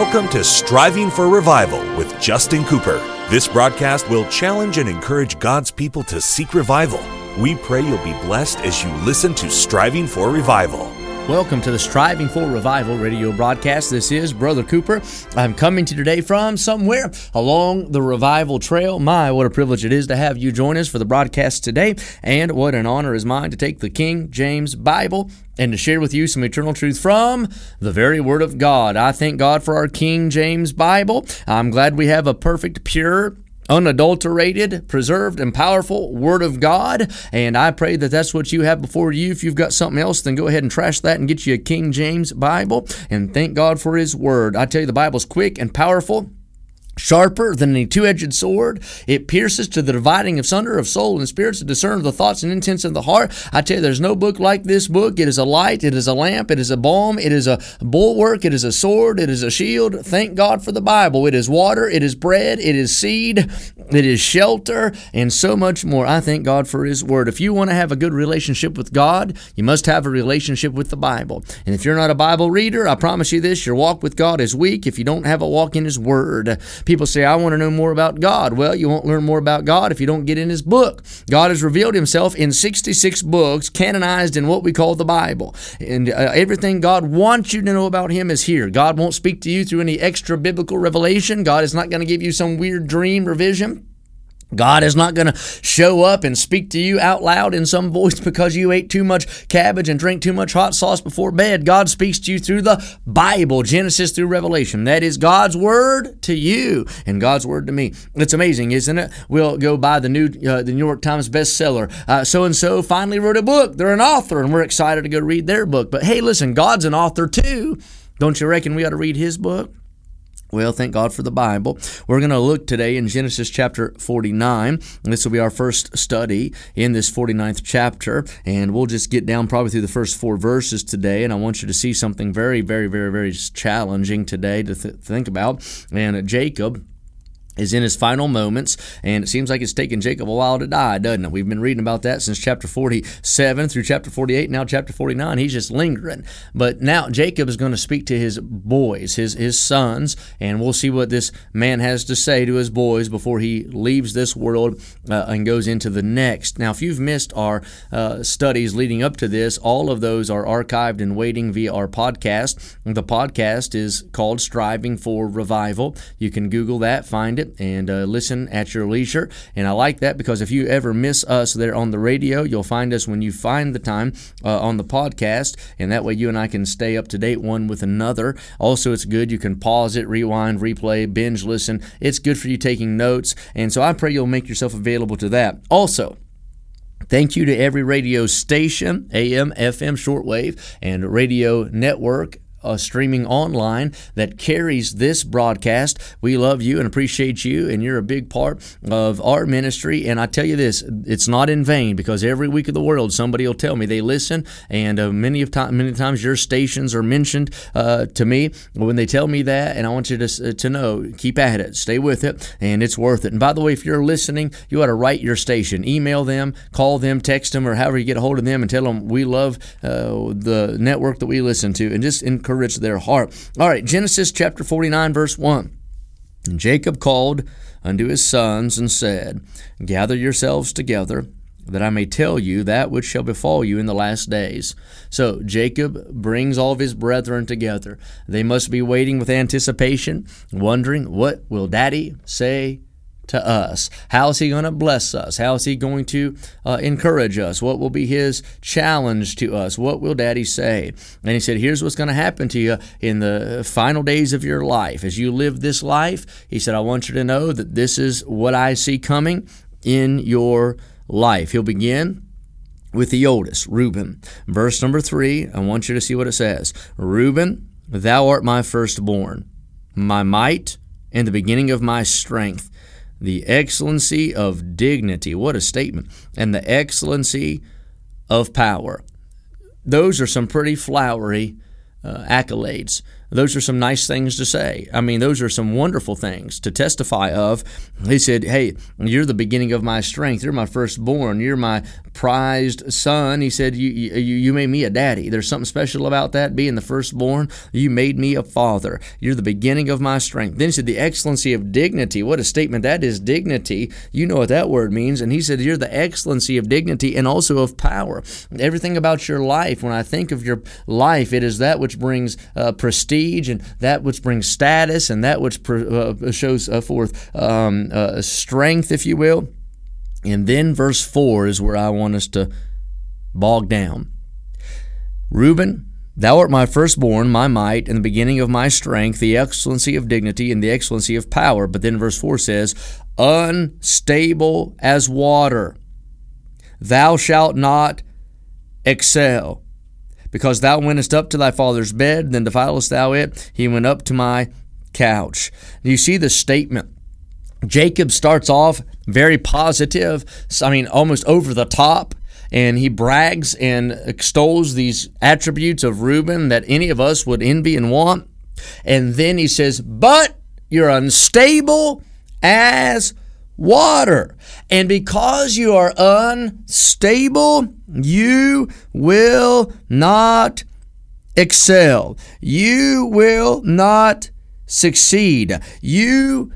Welcome to Striving for Revival with Justin Cooper. This broadcast will challenge and encourage God's people to seek revival. We pray you'll be blessed as you listen to Striving for Revival. Welcome to the Striving for Revival radio broadcast. This is Brother Cooper. I'm coming to you today from somewhere along the Revival Trail. My, what a privilege it is to have you join us for the broadcast today. And what an honor is mine to take the King James Bible and to share with you some eternal truth from the very Word of God. I thank God for our King James Bible. I'm glad we have a perfect, pure, unadulterated, preserved, and powerful Word of God, and I pray that that's what you have before you. If you've got something else, then go ahead and trash that and get you a King James Bible, and thank God for His Word. I tell you, the Bible's quick and powerful, sharper than any two-edged sword. It pierces to the dividing asunder of soul and spirit, to discern the thoughts and intents of the heart. I tell you, there's no book like this book. It is a light, it is a lamp, it is a balm, it is a bulwark, it is a sword, it is a shield. Thank God for the Bible. It is water, it is bread, it is seed, it is shelter, and so much more. I thank God for His Word. If you want to have a good relationship with God, you must have a relationship with the Bible. And if you're not a Bible reader, I promise you this, your walk with God is weak if you don't have a walk in His Word. People say, I want to know more about God. Well, you won't learn more about God if you don't get in His book. God has revealed Himself in 66 books, canonized in what we call the Bible. And everything God wants you to know about Him is here. God won't speak to you through any extra biblical revelation. God is not going to give you some weird dream or vision. God is not going to show up and speak to you out loud in some voice because you ate too much cabbage and drank too much hot sauce before bed. God speaks to you through the Bible, Genesis through Revelation. That is God's Word to you and God's Word to me. It's amazing, isn't it? We'll go by the New York Times bestseller. So-and-so finally wrote a book. They're an author, and we're excited to go read their book. But hey, listen, God's an author too. Don't you reckon we ought to read His book? Well, thank God for the Bible. We're going to look today in Genesis chapter 49. This will be our first study in this 49th chapter, and we'll just get down probably through the first 4 verses today, and I want you to see something very, very, very, very challenging today to think about. And Jacob is in his final moments, and it seems like it's taken Jacob a while to die, doesn't it? We've been reading about that since chapter 47 through chapter 48, now chapter 49. He's just lingering. But now Jacob is going to speak to his boys, his sons, and we'll see what this man has to say to his boys before he leaves this world and goes into the next. Now, if you've missed our studies leading up to this, all of those are archived and waiting via our podcast. The podcast is called Striving for Revival. You can Google that, find it, and listen at your leisure. And I like that because if you ever miss us there on the radio, you'll find us when you find the time on the podcast, and that way you and I can stay up to date one with another. Also, it's good. You can pause it, rewind, replay, binge listen. It's good for you taking notes, and so I pray you'll make yourself available to that. Also, thank you to every radio station, AM, FM, shortwave, and radio network streaming online that carries this broadcast. We love you and appreciate you, and you're a big part of our ministry. And I tell you this, it's not in vain, because every week of the world somebody will tell me they listen, and many times your stations are mentioned to me when they tell me that. And I want you to know, keep at it, stay with it, and it's worth it. And by the way, if you're listening, you ought to write your station, email them, call them, text them, or however you get a hold of them, and tell them we love the network that we listen to, and just encourage their heart. All right, Genesis chapter 49, verse 1. And Jacob called unto his sons and said, Gather yourselves together, that I may tell you that which shall befall you in the last days. So Jacob brings all of his brethren together. They must be waiting with anticipation, wondering, what will Daddy say to us? How is he going to bless us? How is he going to encourage us? What will be his challenge to us? What will Daddy say? And he said, here's what's going to happen to you in the final days of your life. As you live this life, he said, I want you to know that this is what I see coming in your life. He'll begin with the oldest, Reuben. Verse number 3, I want you to see what it says. Reuben, thou art my firstborn, my might, and the beginning of my strength, the excellency of dignity. What a statement. And the excellency of power. Those are some pretty flowery accolades. those are some nice things to say. I mean, those are some wonderful things to testify of. He said, hey, you're the beginning of my strength. You're my firstborn. You're my prized son. He said, you made me a daddy. There's something special about that, being the firstborn. You made me a father. You're the beginning of my strength. Then he said, the excellency of dignity. What a statement that is, dignity. You know what that word means. And he said, you're the excellency of dignity and also of power. Everything about your life, when I think of your life, it is that which brings prestige, and that which brings status, and that which shows forth strength, if you will. And then verse 4 is where I want us to bog down. Reuben, thou art my firstborn, my might, and the beginning of my strength, the excellency of dignity, and the excellency of power. But then verse 4 says, unstable as water, thou shalt not excel. Because thou wentest up to thy father's bed, then defilest thou it. He went up to my couch. Do you see the statement? Jacob starts off very positive, almost over the top, and he brags and extols these attributes of Reuben that any of us would envy and want. And then he says, but you're unstable as water. And because you are unstable, you will not excel. You will not succeed. You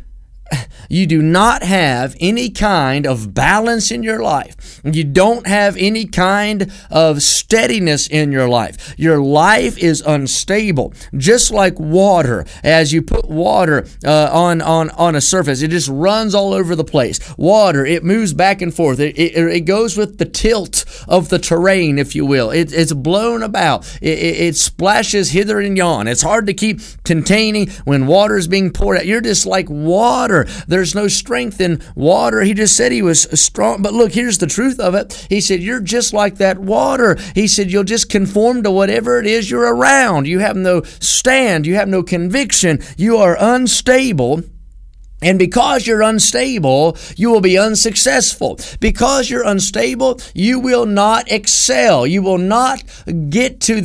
do not have any kind of balance in your life. You don't have any kind of steadiness in your life. Your life is unstable. Just like water, as you put water on a surface, it just runs all over the place. Water, it moves back and forth. It goes with the tilt of the terrain, if you will. It's blown about. It splashes hither and yon. It's hard to keep containing when water is being poured out. You're just like water. There's no strength in water. He just said he was strong. But look, here's the truth of it. He said, you're just like that water. He said, you'll just conform to whatever it is you're around. You have no stand. You have no conviction. You are unstable. And because you're unstable, you will be unsuccessful. Because you're unstable, you will not excel. You will not get to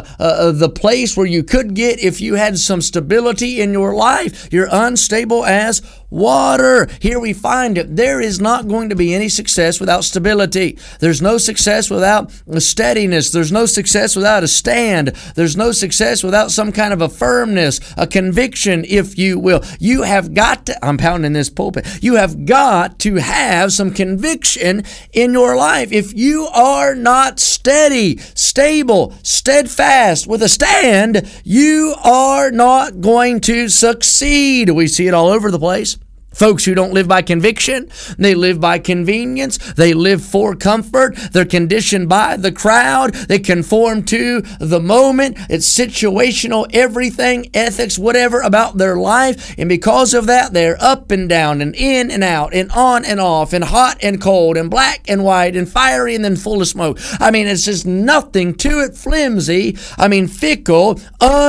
the place where you could get if you had some stability in your life. You're unstable as water. Here we find it. There is not going to be any success without stability. There's no success without steadiness. There's no success without a stand. There's no success without some kind of a firmness, a conviction, if you will. You have got to, I'm pounding this pulpit, you have got to have some conviction in your life. If you are not steady, stable, steadfast with a stand, you are not going to succeed. We see it all over the place. Folks who don't live by conviction, they live by convenience, they live for comfort, they're conditioned by the crowd, they conform to the moment, it's situational, everything, ethics, whatever about their life, and because of that, they're up and down and in and out and on and off and hot and cold and black and white and fiery and then full of smoke. It's just nothing to it, flimsy, fickle,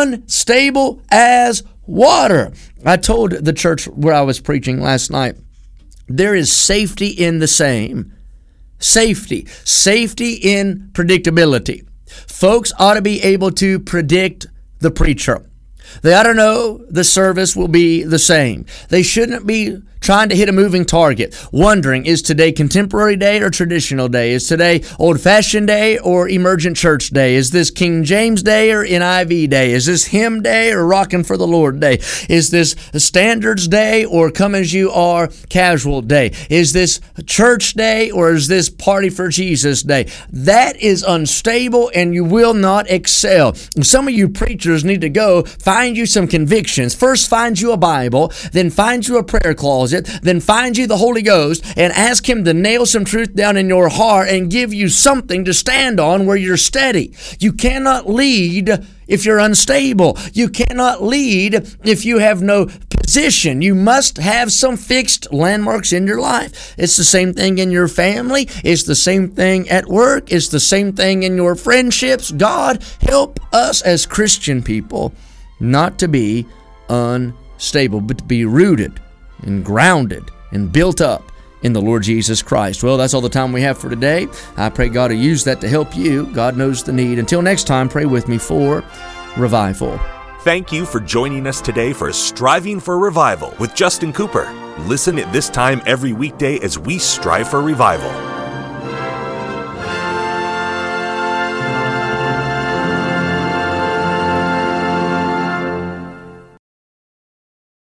unstable as water. I told the church where I was preaching last night, there is safety in the same. Safety in predictability. Folks ought to be able to predict the preacher. They ought to know the service will be the same. They shouldn't be trying to hit a moving target, wondering, is today contemporary day or traditional day? Is today old-fashioned day or emergent church day? Is this King James day or NIV day? Is this hymn day or rocking for the Lord day? Is this standards day or come as you are casual day? Is this church day or is this party for Jesus day? That is unstable and you will not excel. Some of you preachers need to go find you some convictions. First find you a Bible, then find you a prayer closet, then find you the Holy Ghost and ask Him to nail some truth down in your heart and give you something to stand on where you're steady. You cannot lead if you're unstable. You cannot lead if you have no position. You must have some fixed landmarks in your life. It's the same thing in your family. It's the same thing at work. It's the same thing in your friendships. God, help us as Christian people not to be unstable, but to be rooted and grounded and built up in the Lord Jesus Christ. Well, that's all the time we have for today. I pray God will use that to help you. God knows the need. Until next time, pray with me for revival. Thank you for joining us today for Striving for Revival with Justin Cooper. Listen at this time every weekday as we strive for revival.